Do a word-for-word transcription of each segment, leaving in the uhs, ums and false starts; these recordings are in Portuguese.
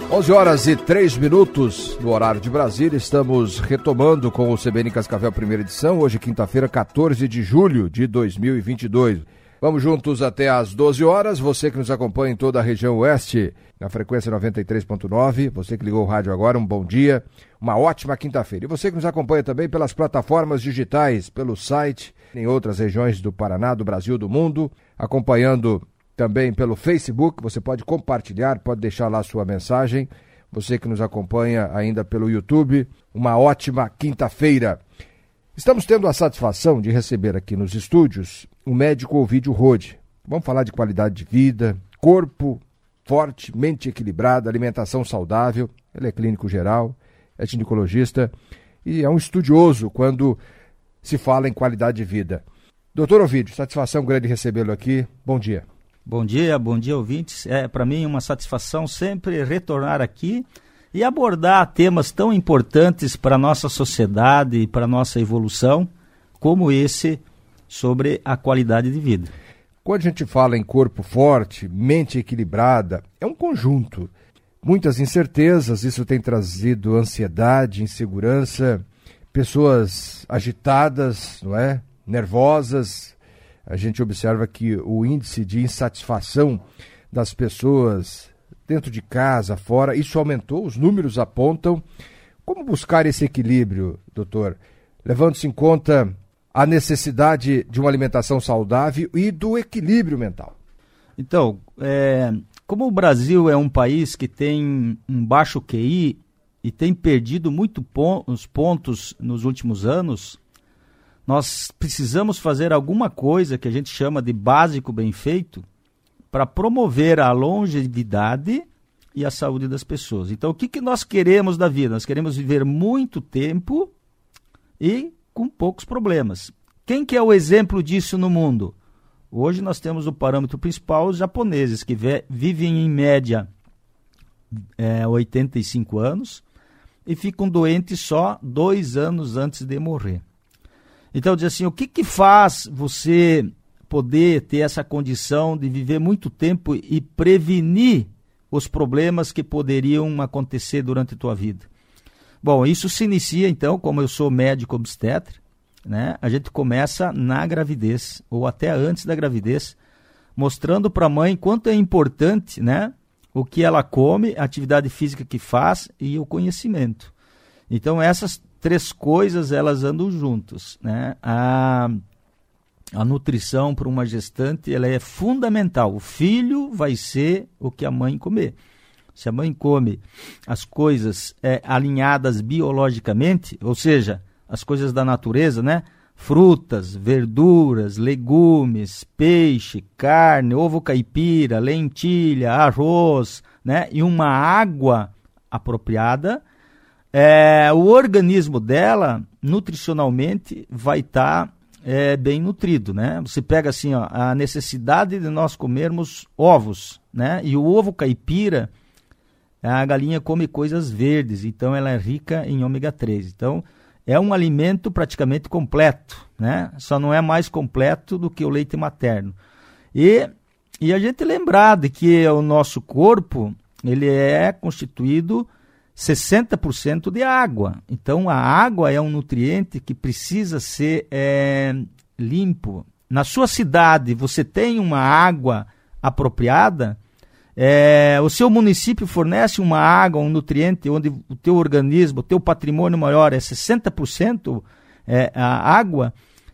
onze horas e três minutos no horário de Brasília, estamos retomando com o C B N Cascavel primeira edição, hoje quinta-feira, quatorze de julho de dois mil e vinte e dois. Vamos juntos até às doze horas, você que nos acompanha em toda a região oeste, na frequência noventa e três ponto nove, você que ligou o rádio agora, um bom dia, uma ótima quinta-feira. E você que nos acompanha também pelas plataformas digitais, pelo site, em outras regiões do Paraná, do Brasil, do mundo, acompanhando também pelo Facebook, você pode compartilhar, pode deixar lá sua mensagem. Você que nos acompanha ainda pelo YouTube, uma ótima quinta-feira. Estamos tendo a satisfação de receber aqui nos estúdios o médico Ovidio Rode. Vamos falar de qualidade de vida, corpo forte, mente equilibrada, alimentação saudável. Ele é clínico geral, é ginecologista e é um estudioso quando se fala em qualidade de vida. Doutor Ovidio, satisfação grande recebê-lo aqui. Bom dia. Bom dia, bom dia, ouvintes. É para mim uma satisfação sempre retornar aqui e abordar temas tão importantes para a nossa sociedade e para a nossa evolução, como esse sobre a qualidade de vida. Quando a gente fala em corpo forte, mente equilibrada, é um conjunto. Muitas incertezas, isso tem trazido ansiedade, insegurança, pessoas agitadas, não é? Nervosas. A gente observa que o índice de insatisfação das pessoas dentro de casa, fora, isso aumentou, os números apontam. Como buscar esse equilíbrio, doutor? Levando-se em conta a necessidade de uma alimentação saudável e do equilíbrio mental. Então, é, como o Brasil é um país que tem um baixo Q I e tem perdido muito pon- os pontos nos últimos anos, nós precisamos fazer alguma coisa que a gente chama de básico bem feito para promover a longevidade e a saúde das pessoas. Então, o que, que nós queremos da vida? Nós queremos viver muito tempo e com poucos problemas. Quem que é o exemplo disso no mundo? Hoje nós temos o parâmetro principal, os japoneses, que ve- vivem em média é, oitenta e cinco anos e ficam doentes só dois anos antes de morrer. Então, diz assim, o que, que faz você poder ter essa condição de viver muito tempo e prevenir os problemas que poderiam acontecer durante a tua vida? Bom, isso se inicia, então, como eu sou médico obstetra, né? A gente começa na gravidez, ou até antes da gravidez, mostrando para a mãe quanto é importante, né, o que ela come, a atividade física que faz e o conhecimento. Então, essas três coisas, elas andam juntas, né? A, a nutrição para uma gestante, ela é fundamental. O filho vai ser o que a mãe comer. Se a mãe come as coisas é, alinhadas biologicamente, ou seja, as coisas da natureza, né? Frutas, verduras, legumes, peixe, carne, ovo caipira, lentilha, arroz, né? E uma água apropriada, É, o organismo dela, nutricionalmente, vai estar tá, é, bem nutrido, né? Você pega assim, ó, a necessidade de nós comermos ovos, né? E o ovo caipira, a galinha come coisas verdes, então ela é rica em ômega três. Então, é um alimento praticamente completo, né? Só não é mais completo do que o leite materno. E, e a gente lembrar de que o nosso corpo, ele é constituído sessenta por cento de água. Então, a água é um nutriente que precisa ser é, limpo. Na sua cidade, você tem uma água apropriada? É, o seu município fornece uma água, um nutriente, onde o teu organismo, o teu patrimônio maior é sessenta por cento é, a água?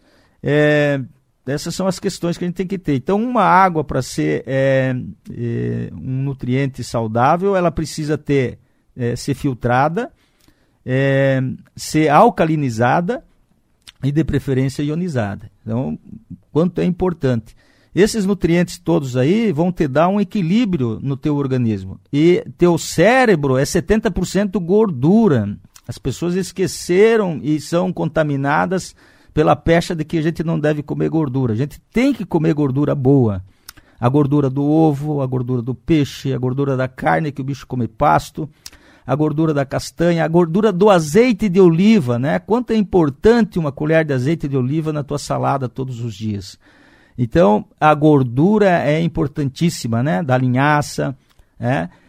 É, essas são as questões que a gente tem que ter. Então, uma água, para ser é, é, um nutriente saudável, ela precisa ter É, ser filtrada, é, ser alcalinizada e de preferência ionizada. Então, quanto é importante. Esses nutrientes todos aí vão te dar um equilíbrio no teu organismo. E teu cérebro é setenta por cento gordura. As pessoas esqueceram e são contaminadas pela pecha de que a gente não deve comer gordura. A gente tem que comer gordura boa. A gordura do ovo, a gordura do peixe, a gordura da carne que o bicho come pasto, a gordura da castanha, a gordura do azeite de oliva, né? Quanto é importante uma colher de azeite de oliva na tua salada todos os dias. Então, a gordura é importantíssima, né? Da linhaça, é?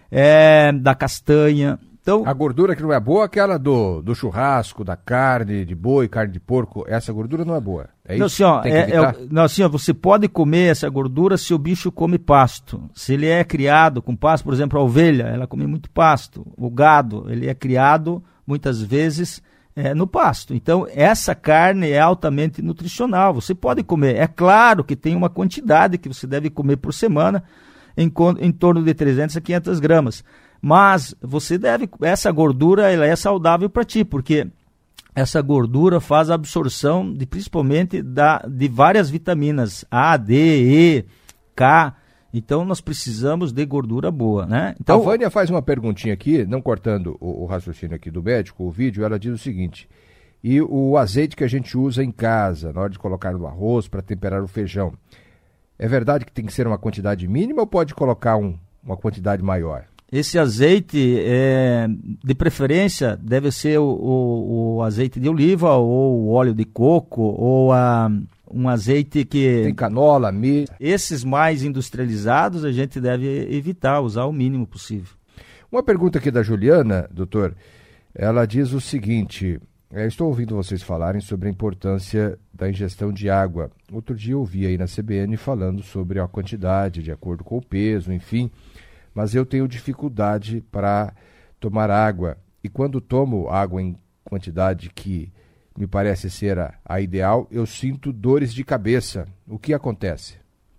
é, da castanha. Então, a gordura que não é boa é aquela do, do churrasco, da carne de boi, carne de porco, essa gordura não é boa. É isso? Não, assim, ó, Tem que é, é, não, assim, ó, você pode comer essa gordura se o bicho come pasto. Se ele é criado com pasto, por exemplo, a ovelha, ela come muito pasto. O gado, ele é criado muitas vezes é, no pasto. Então, essa carne é altamente nutricional. Você pode comer. É claro que tem uma quantidade que você deve comer por semana, em, em torno de trezentas a quinhentas gramas. Mas você deve, essa gordura ela é saudável para ti, porque essa gordura faz a absorção de, principalmente da, de várias vitaminas A, D, E, K. Então nós precisamos de gordura boa, né? Então, a Vânia faz uma perguntinha aqui, não cortando o, o raciocínio aqui do médico, o vídeo, ela diz o seguinte: e o azeite que a gente usa em casa, na hora de colocar no arroz para temperar o feijão, é verdade que tem que ser uma quantidade mínima ou pode colocar um, uma quantidade maior? Esse azeite, é, de preferência, deve ser o, o, o azeite de oliva ou o óleo de coco ou a, um azeite que... Tem canola, milho. Esses mais industrializados a gente deve evitar, usar o mínimo possível. Uma pergunta aqui da Juliana, doutor, ela diz o seguinte: eu estou ouvindo vocês falarem sobre a importância da ingestão de água. Outro dia eu ouvi aí na C B N falando sobre a quantidade, de acordo com o peso, enfim... mas eu tenho dificuldade para tomar água. E quando tomo água em quantidade que me parece ser a, a ideal, eu sinto dores de cabeça. O que acontece?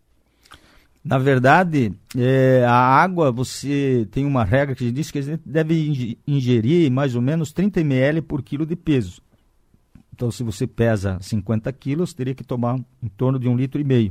Na verdade, é, a água, você tem uma regra que diz que a gente deve ingerir mais ou menos trinta mililitros por quilo de peso. Então, se você pesa cinquenta quilos, teria que tomar em torno de um litro e meio.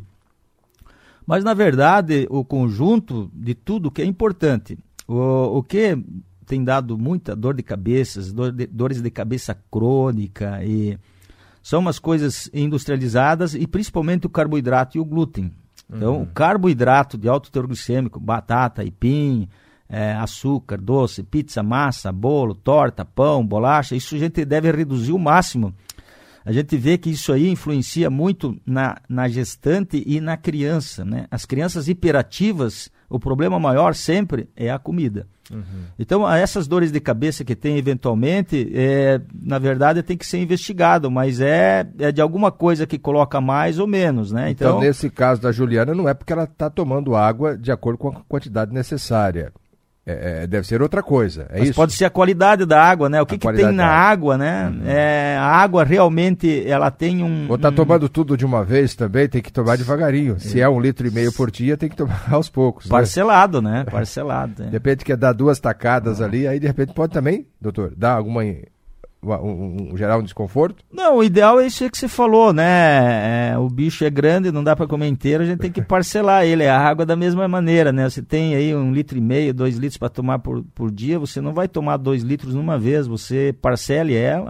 Mas, na verdade, o conjunto de tudo que é importante, o, o que tem dado muita dor de cabeça, dor de, dores de cabeça crônica, e são umas coisas industrializadas e principalmente o carboidrato e o glúten. Então, uhum. o carboidrato de alto teor glicêmico, batata, aipim, é, açúcar, doce, pizza, massa, bolo, torta, pão, bolacha, isso a gente deve reduzir o máximo. A gente vê que isso aí influencia muito na, na gestante e na criança, né? As crianças hiperativas, o problema maior sempre é a comida. Uhum. Então, essas dores de cabeça que tem eventualmente, é, na verdade tem que ser investigado, mas é, é de alguma coisa que coloca mais ou menos, né? Então, então nesse caso da Juliana, não é porque ela está tomando água de acordo com a quantidade necessária. É, é, deve ser outra coisa, é Mas isso? Pode ser a qualidade da água, né? O que, que tem na água, né? Uhum. É, a água realmente, ela tem um... Ou tá um... tomando tudo de uma vez também, tem que tomar devagarinho. Se é um litro e meio por dia, tem que tomar aos poucos. Parcelado, né? né? Parcelado. É. De repente quer dar duas tacadas ah. ali, aí de repente pode também, doutor, dar alguma... Um, um, um, gerar um desconforto? Não, o ideal é isso que você falou, né? É, o bicho é grande, não dá para comer inteiro, a gente tem que parcelar ele. A água da mesma maneira, né? Você tem aí um litro e meio, dois litros para tomar por, por dia, você não vai tomar dois litros numa vez, você parcele ela.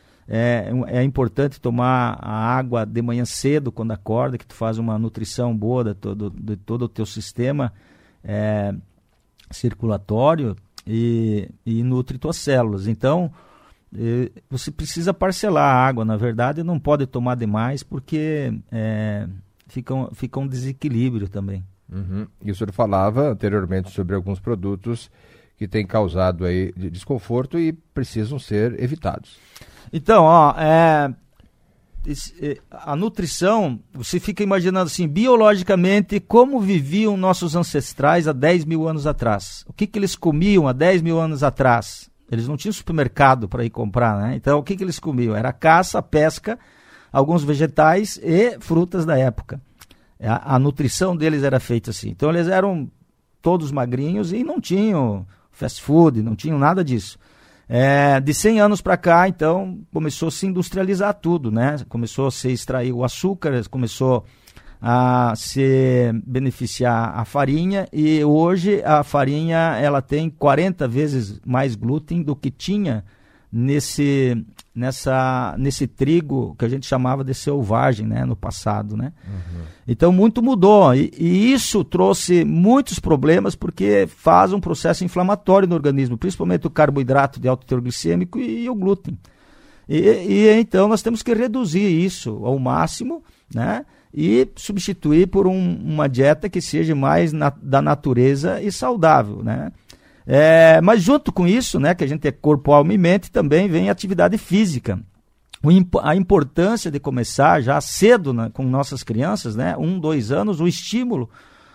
É, é importante tomar a água de manhã cedo, quando acorda, que tu faz uma nutrição boa de todo, de todo o teu sistema é, circulatório e, e nutre tuas células. Então, você precisa parcelar a água, na verdade não pode tomar demais porque é, fica, um, fica um desequilíbrio também. Uhum. E o senhor falava anteriormente sobre alguns produtos que têm causado aí desconforto e precisam ser evitados. Então, ó, é, a nutrição, você fica imaginando assim, biologicamente, como viviam nossos ancestrais há dez mil anos atrás. O que, que eles comiam há dez mil anos atrás? Eles não tinham supermercado para ir comprar, né? Então, o que, que eles comiam? Era caça, pesca, alguns vegetais e frutas da época. A, a nutrição deles era feita assim. Então, eles eram todos magrinhos e não tinham fast food, não tinham nada disso. É, de cem anos para cá, então, começou a se industrializar tudo, né? Começou a se extrair o açúcar, começou a se beneficiar a farinha, e hoje a farinha ela tem quarenta vezes mais glúten do que tinha nesse, nessa, nesse trigo que a gente chamava de selvagem, né, no passado, né? Uhum. Então muito mudou e, e isso trouxe muitos problemas porque faz um processo inflamatório no organismo, principalmente o carboidrato de alto teor glicêmico e, e o glúten. E, e então nós temos que reduzir isso ao máximo, né? E substituir por um, uma dieta que seja mais na, da natureza e saudável, né? É, mas junto com isso, né, que a gente é corpo, alma e mente, também vem a atividade física. O, a importância de começar já cedo, né, com nossas crianças, né, um, dois anos, o estímulo,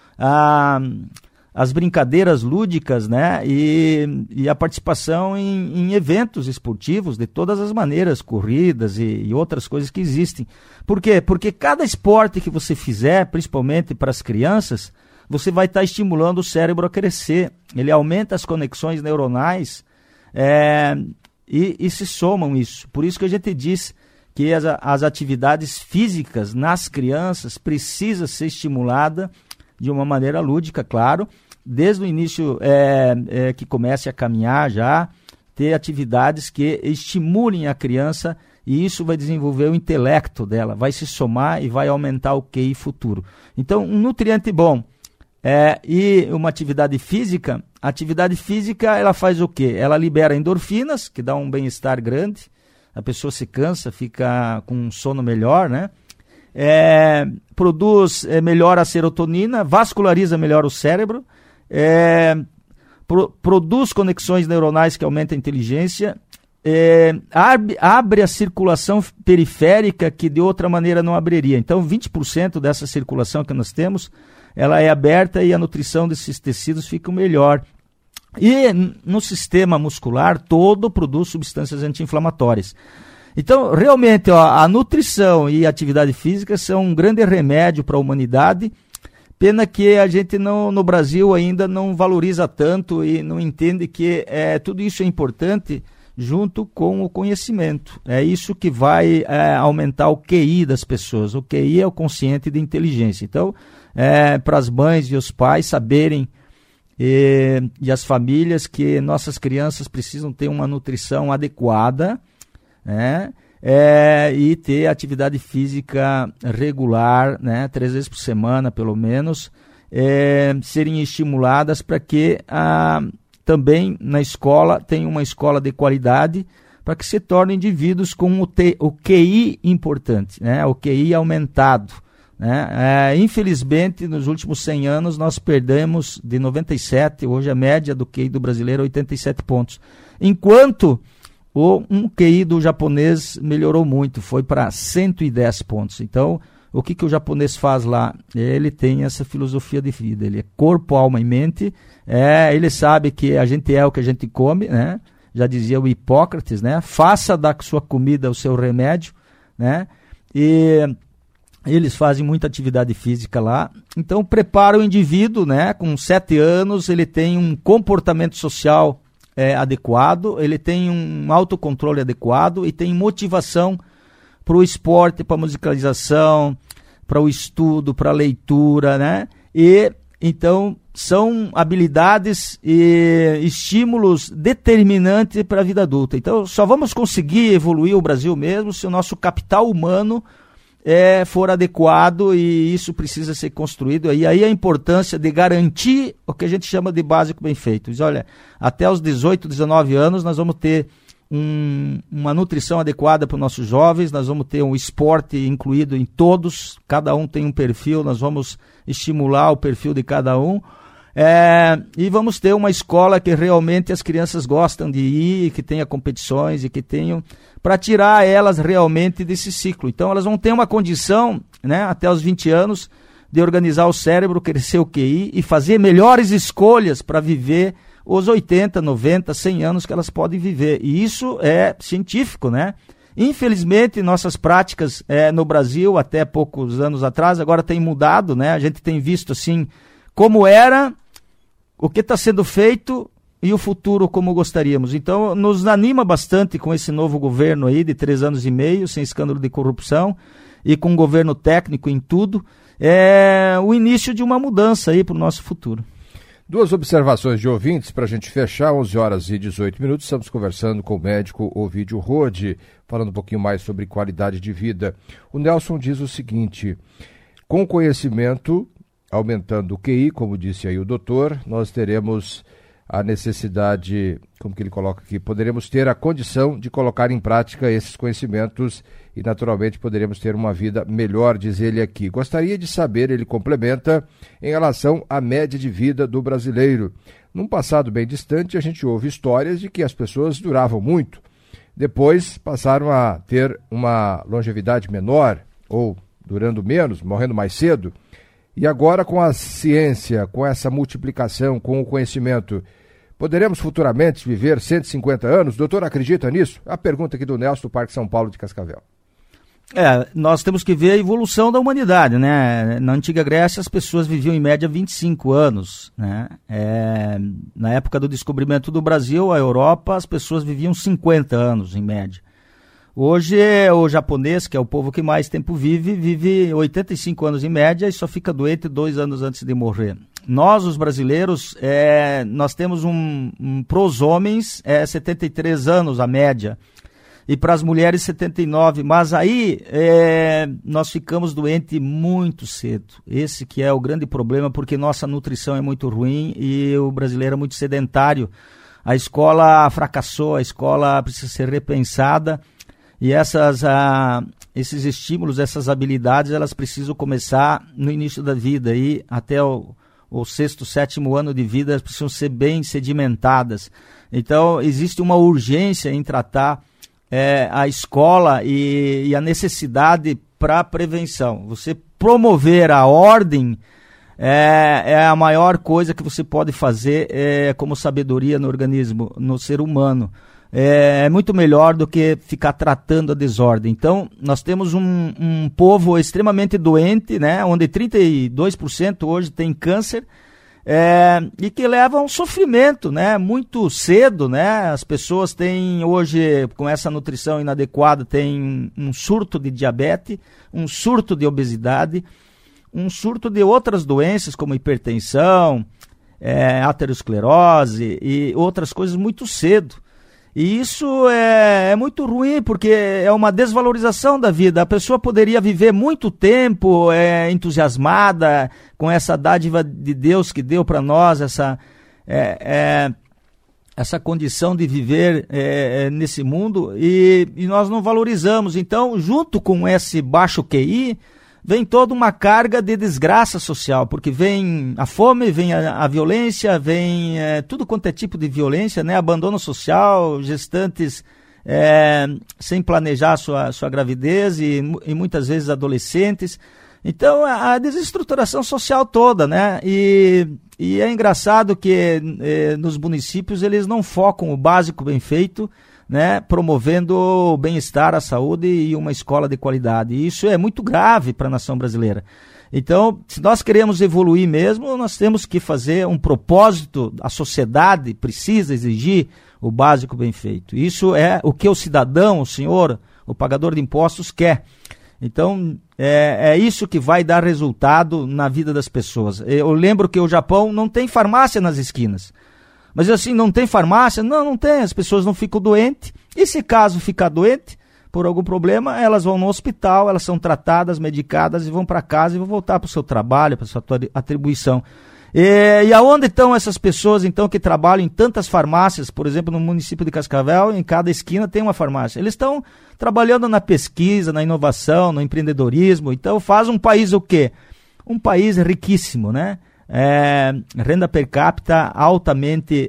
a, as brincadeiras lúdicas, né, e, e a participação em, em eventos esportivos de todas as maneiras, corridas e, e outras coisas que existem. Por quê? Porque cada esporte que você fizer, principalmente para as crianças, você vai estar estimulando o cérebro a crescer. Ele aumenta as conexões neuronais, é, E, e se somam isso. Por isso que a gente diz que as, as atividades físicas nas crianças precisam ser estimulada de uma maneira lúdica, claro, desde o início é, é, que comece a caminhar já, ter atividades que estimulem a criança e isso vai desenvolver o intelecto dela, vai se somar e vai aumentar o Q I futuro. Então, um nutriente bom é, e uma atividade física. A atividade física, ela faz o quê? Ela libera endorfinas, que dá um bem-estar grande, a pessoa se cansa, fica com um sono melhor, né? É, produz, é, melhora a serotonina, vasculariza melhor o cérebro, é, pro, produz conexões neuronais que aumentam a inteligência, é, abre, abre a circulação periférica que de outra maneira não abriria. Então, vinte por cento dessa circulação que nós temos, ela é aberta e a nutrição desses tecidos fica melhor. E no sistema muscular todo produz substâncias anti-inflamatórias. Então, realmente, ó, a nutrição e a atividade física são um grande remédio para a humanidade. Pena que a gente não, no Brasil ainda não valoriza tanto e não entende que é, tudo isso é importante junto com o conhecimento. É isso que vai é, aumentar o Q I das pessoas. O Q I é o consciente de inteligência. Então, é, para as mães e os pais saberem e, e as famílias que nossas crianças precisam ter uma nutrição adequada, né, é, e ter atividade física regular, né, três vezes por semana pelo menos, é, serem estimuladas para que a também na escola tem uma escola de qualidade para que se tornem indivíduos com o, T, o Q I importante, né? O Q I aumentado. Né? É, infelizmente, nos últimos cem anos, nós perdemos de noventa e sete, hoje a média do Q I do brasileiro é oitenta e sete pontos. Enquanto o, um Q I do japonês melhorou muito, foi para cento e dez pontos. Então, o que, que o japonês faz lá? Ele tem essa filosofia de vida, ele é corpo, alma e mente, é, ele sabe que a gente é o que a gente come, né? Já dizia o Hipócrates, né? Faça da sua comida o seu remédio, né? E eles fazem muita atividade física lá, então prepara o indivíduo, né? Com sete anos, ele tem um comportamento social é, adequado, ele tem um autocontrole adequado e tem motivação para o esporte, para a musicalização, para o estudo, para a leitura, né? E então são habilidades e estímulos determinantes para a vida adulta. Então só vamos conseguir evoluir o Brasil mesmo se o nosso capital humano é, for adequado e isso precisa ser construído. E aí a importância de garantir o que a gente chama de básico bem feito. Diz, olha, até os dezoito, dezenove anos nós vamos ter Um, uma nutrição adequada para os nossos jovens, nós vamos ter um esporte incluído em todos, cada um tem um perfil, nós vamos estimular o perfil de cada um, é, e vamos ter uma escola que realmente as crianças gostam de ir, que tenha competições e que tenham, para tirar elas realmente desse ciclo. Então elas vão ter uma condição, né, até os vinte anos, de organizar o cérebro, crescer o Q I e fazer melhores escolhas para viver os oitenta, noventa, cem anos que elas podem viver. E isso é científico, né? Infelizmente, nossas práticas é, no Brasil, até poucos anos atrás, agora tem mudado, né? A gente tem visto, assim, como era, o que está sendo feito e o futuro como gostaríamos. Então, nos anima bastante com esse novo governo aí de três anos e meio, sem escândalo de corrupção, e com um governo técnico em tudo, é o início de uma mudança aí para o nosso futuro. Duas observações de ouvintes para a gente fechar, onze horas e dezoito minutos. Estamos conversando com o médico Ovidio Rode, falando um pouquinho mais sobre qualidade de vida. O Nelson diz o seguinte: com o conhecimento aumentando o Q I, como disse aí o doutor, nós teremos a necessidade, como que ele coloca aqui, poderemos ter a condição de colocar em prática esses conhecimentos e naturalmente poderemos ter uma vida melhor, diz ele aqui. Gostaria de saber, ele complementa, em relação à média de vida do brasileiro. Num passado bem distante, a gente ouve histórias de que as pessoas duravam muito. Depois passaram a ter uma longevidade menor, ou durando menos, morrendo mais cedo. E agora, com a ciência, com essa multiplicação, com o conhecimento, poderemos futuramente viver cento e cinquenta anos? Doutor, acredita nisso? A pergunta aqui do Nelson, do Parque São Paulo de Cascavel. É, nós temos que ver a evolução da humanidade, né? Na antiga Grécia as pessoas viviam em média vinte e cinco anos, né? É, na época do descobrimento do Brasil, a Europa, as pessoas viviam cinquenta anos em média. Hoje o japonês, que é o povo que mais tempo vive, vive oitenta e cinco anos em média e só fica doente dois anos antes de morrer. Nós, os brasileiros, é, nós temos um, um para os homens é setenta e três anos a média. E para as mulheres setenta e nove, mas aí é, nós ficamos doentes muito cedo. Esse que é o grande problema, porque nossa nutrição é muito ruim e o brasileiro é muito sedentário. A escola fracassou, a escola precisa ser repensada e essas, ah, esses estímulos, essas habilidades, elas precisam começar no início da vida e até o, o sexto, sétimo ano de vida, elas precisam ser bem sedimentadas. Então, existe uma urgência em tratar É, a escola e, e a necessidade para a prevenção. Você promover a ordem é, é a maior coisa que você pode fazer é, como sabedoria no organismo, no ser humano. É, é muito melhor do que ficar tratando a desordem. Então, nós temos um, um povo extremamente doente, né, onde trinta e dois por cento hoje tem câncer, É, e que leva a um sofrimento, né, muito cedo, né, as pessoas têm hoje, com essa nutrição inadequada, tem um surto de diabetes, um surto de obesidade, um surto de outras doenças como hipertensão, é, aterosclerose e outras coisas muito cedo. E isso é, é muito ruim, porque é uma desvalorização da vida. A pessoa poderia viver muito tempo é, entusiasmada com essa dádiva de Deus que deu para nós, essa, é, é, essa condição de viver é, nesse mundo, e, e nós não valorizamos. Então, junto com esse baixo Q I, vem toda uma carga de desgraça social, porque vem a fome, vem a, a violência, vem é, tudo quanto é tipo de violência, né? Abandono social, gestantes é, sem planejar sua, sua gravidez e, e muitas vezes adolescentes. Então, a, a desestruturação social toda, né? E, e é engraçado que é, nos municípios eles não focam o básico bem feito, né, promovendo o bem-estar, a saúde e uma escola de qualidade. E isso é muito grave para a nação brasileira. Então, se nós queremos evoluir mesmo, nós temos que fazer um propósito, a sociedade precisa exigir o básico bem feito. Isso é o que o cidadão, o senhor, o pagador de impostos quer. Então, é, é isso que vai dar resultado na vida das pessoas. Eu lembro que o Japão não tem farmácia nas esquinas. Mas assim, não tem farmácia? Não, não tem, as pessoas não ficam doentes. E se caso ficar doente, por algum problema, elas vão no hospital, elas são tratadas, medicadas e vão para casa e vão voltar para o seu trabalho, para a sua atribuição. E, e aonde estão essas pessoas, então, que trabalham em tantas farmácias? Por exemplo, no município de Cascavel, em cada esquina tem uma farmácia. Eles estão trabalhando na pesquisa, na inovação, no empreendedorismo. Então, faz um país o quê? Um país riquíssimo, né? É, renda per capita altamente,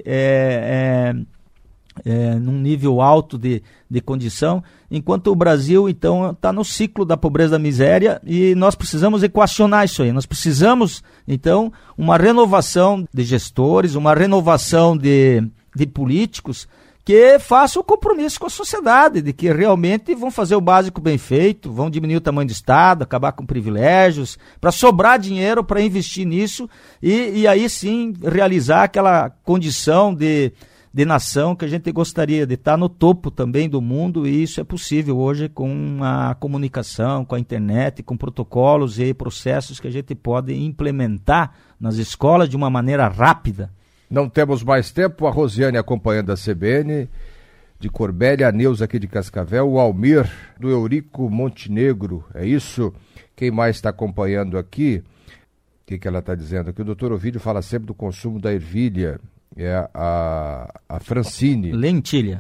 é, é, é, num nível alto de, de condição, enquanto o Brasil, então, está no ciclo da pobreza, da miséria, e nós precisamos equacionar isso aí. Nós precisamos, então, uma renovação de gestores, uma renovação de, de políticos que façam o compromisso com a sociedade, de que realmente vão fazer o básico bem feito, vão diminuir o tamanho do Estado, acabar com privilégios, para sobrar dinheiro para investir nisso e, e aí sim realizar aquela condição de, de nação que a gente gostaria de estar no topo também do mundo, e isso é possível hoje com a comunicação, com a internet, com protocolos e processos que a gente pode implementar nas escolas de uma maneira rápida. Não temos mais tempo, a Rosiane acompanhando a C B N, de Corbélia, a Neuza aqui de Cascavel, o Almir do Eurico Montenegro, é isso? Quem mais está acompanhando aqui? O que, que ela está dizendo aqui? O doutor Ovídio fala sempre do consumo da ervilha, é a, a Francine. Lentilha.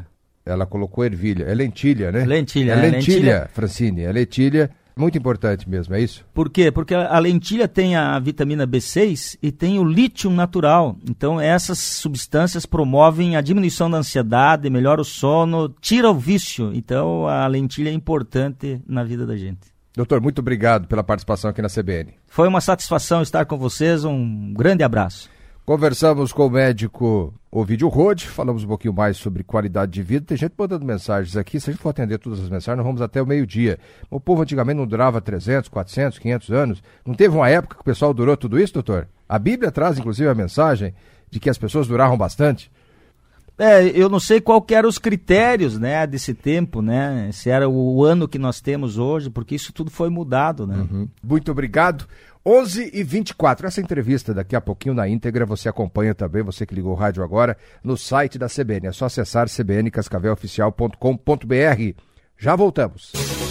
ela colocou ervilha. É lentilha, né? Lentilha. É lentilha, lentilha. Francine. É lentilha, muito importante mesmo, é isso? Por quê? Porque a lentilha tem a vitamina B seis e tem o lítio natural. Então, essas substâncias promovem a diminuição da ansiedade, melhora o sono, tira o vício. Então, a lentilha é importante na vida da gente. Doutor, muito obrigado pela participação aqui na C B N. Foi uma satisfação estar com vocês. Um grande abraço. Conversamos com o médico Ovidio Rode, falamos um pouquinho mais sobre qualidade de vida. Tem gente mandando mensagens aqui, se a gente for atender todas as mensagens, nós vamos até o meio-dia. O povo antigamente não durava trezentos, quatrocentos, quinhentos anos. Não teve uma época que o pessoal durou tudo isso, doutor? A Bíblia traz, inclusive, a mensagem de que as pessoas duravam bastante. É, eu não sei qual que eram os critérios, né, desse tempo, né, se era o ano que nós temos hoje, porque isso tudo foi mudado, né. Uhum. Muito obrigado. onze e vinte e quatro, essa entrevista daqui a pouquinho na íntegra você acompanha também, você que ligou o rádio agora, no site da C B N. É só acessar c b n cascavel oficial ponto com ponto b r. Já voltamos.